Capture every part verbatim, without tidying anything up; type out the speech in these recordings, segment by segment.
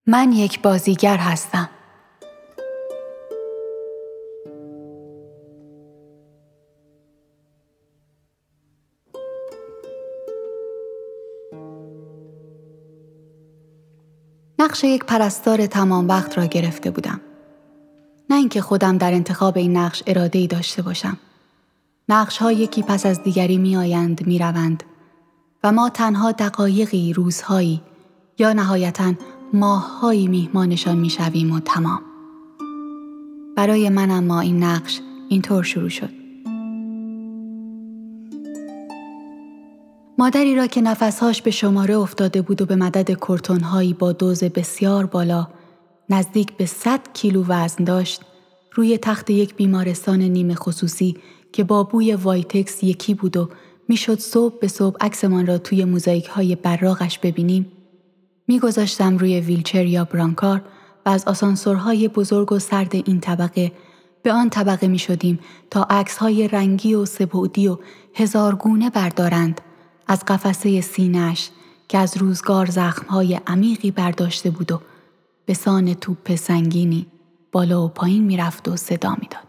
من یک بازیگر هستم. نقش یک پرستار تمام وقت را گرفته بودم. نه اینکه خودم در انتخاب این نقش اراده‌ای داشته باشم. نقش‌ها یکی پس از دیگری می‌آیند می‌روند و ما تنها دقایقی، روزهایی یا نهایتاً ماه‌هایی میهمانشان می‌شویم و تمام. برای من اما این نقش اینطور شروع شد. مادری را که نفسهاش به شماره افتاده بود و به مدد کورتون‌هایی با دوز بسیار بالا نزدیک به صد کیلو وزن داشت، روی تخت یک بیمارستان نیمه خصوصی که با بوی وایتکس یکی بود و میشد صبح به صبح عکسمان را توی موزاییک‌های براقش ببینیم، میگذاشتم روی ویلچر یا برانکار و از آسانسورهای بزرگ و سرد این طبقه به آن طبقه می شدیم تا عکس‌های رنگی و سه‌بعدی و هزارگونه بردارند از قفسه سینه‌اش که از روزگار زخم‌های عمیقی برداشته بود و به سان توپ سنگینی بالا و پایین می‌رفت و صدا می‌داد.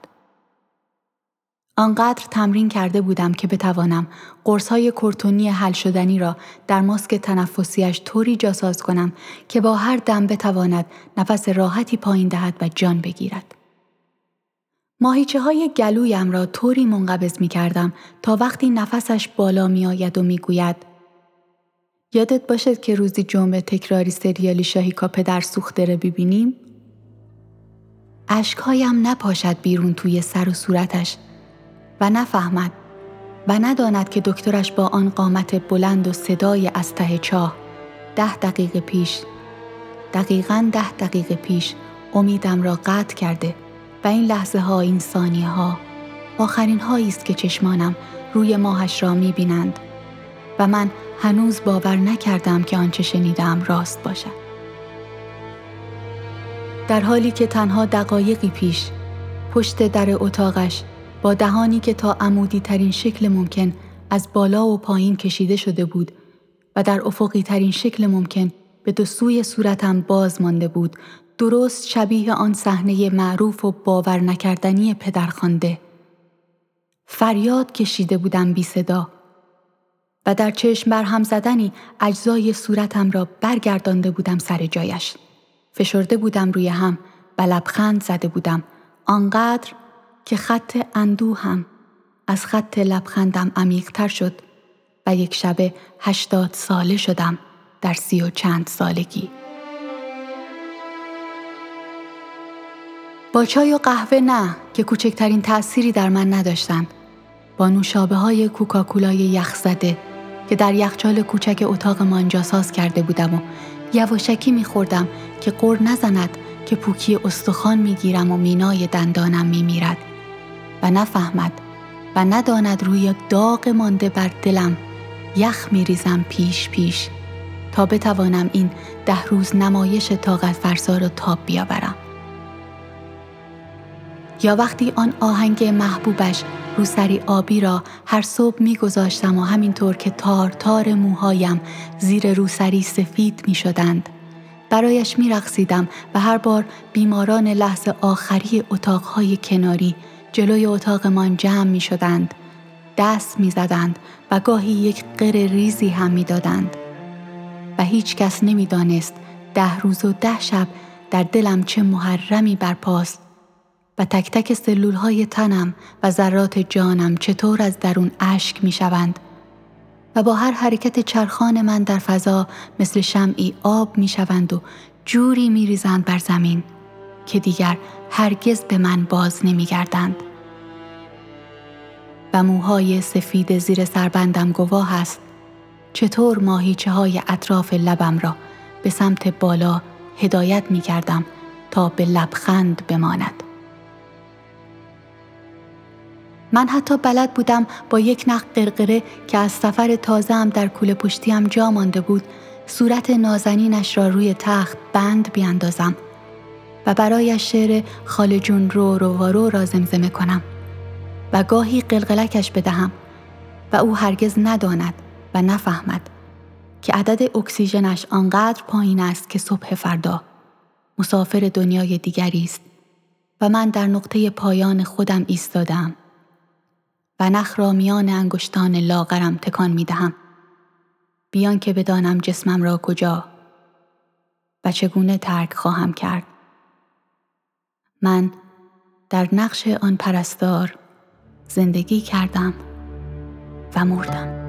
آنقدر تمرین کرده بودم که بتوانم قرص‌های کورتونی حل شدنی را در ماسک تنفسیش طوری جاساز کنم که با هر دم بتواند نفس راحتی پایین دهد و جان بگیرد. ماهیچه‌های گلویم را طوری منقبض می‌کردم تا وقتی نفسش بالا می‌آید و می‌گوید یادت باشد که روزی جمعه تکراری سریالی شاهیکا پدر سوخته را ببینیم؟ اشک‌هایم نپاشد بیرون توی سر و صورتش و نفهمد و نداند که دکترش با آن قامت بلند و صدای از ته چاه ده دقیقه پیش دقیقاً ده دقیقه پیش امیدم را قطع کرده و این لحظه ها، این ثانیه ها آخرین هایی است که چشمانم روی ماهش را می بینند و من هنوز باور نکردم که آنچه شنیدم راست باشد. در حالی که تنها دقایقی پیش پشت در اتاقش با دهانی که تا عمودی ترین شکل ممکن از بالا و پایین کشیده شده بود و در افقی ترین شکل ممکن به دو سوی صورتم باز مانده بود، درست شبیه آن صحنه معروف و باور نکردنی پدرخوانده. فریاد کشیده بودم بی صدا و در چشم برهم زدنی اجزای صورتم را برگردانده بودم سر جایش. فشرده بودم روی هم و لبخند زده بودم، آنقدر که خط اندوهم از خط لبخندم عمیق‌تر شد و یک شبه هشتاد ساله شدم در سی و چند سالگی. با چای و قهوه نه که کوچکترین تأثیری در من نداشتند. با نوشابه های کوکاکولای یخ زده که در یخچال کوچک اتاقمان جاساز کرده بودم و یواشکی می‌خوردم که غر نزند که پوکی استخوان می‌گیرم و مینای دندانم می‌میرد و نفهمد و نداند روی داغ مانده بر دلم یخ می‌ریزم پیش پیش تا بتوانم این ده روز نمایش طاقت فرسا را تاب بیاورم. یا وقتی آن آهنگ محبوبش روسری آبی را هر صبح می‌گذاشتم و همینطور که تار تار موهایم زیر روسری سفید می‌شدند برایش می‌رقصیدم و هر بار بیماران لحظه آخری اتاق‌های کناری جلوی اتاقمان جمع می‌شدند، دست می‌زدند و گاهی یک غر ریزی هم می‌دادند و هیچ کس نمی‌دانست ده روز و ده شب در دلم چه محرمی برپاست و تک تک سلولهای تنم و ذرات جانم چطور از درون اشک می‌شوند و با هر حرکت چرخان من در فضا مثل شمعی آب می‌شوند و جوری می‌ریزند بر زمین که دیگر هرگز به من باز نمی‌گردند. و موهای سفید زیر سربندم گواه است چطور ماهیچه‌های اطراف لبم را به سمت بالا هدایت می‌کردم تا به لبخند بماند. من حتی بلد بودم با یک نخ قرقره که از سفر تازه‌ام در کوله پشتیم جا مانده بود صورت نازنینش را روی تخت بند بیاندازم و برایش شعر خاله جون رو رو وارو را زمزمه کنم و گاهی قلقلکش بدهم و او هرگز نداند و نفهمد که عدد اکسیژنش آنقدر پایین است که صبح فردا مسافر دنیای دیگری است و من در نقطه پایان خودم ایستادم و نخ را میان انگشتان لاغرم تکان می دهم بیان که بدانم جسمم را کجا و چگونه ترک خواهم کرد. من در نقش آن پرستار زندگی کردم و مردم.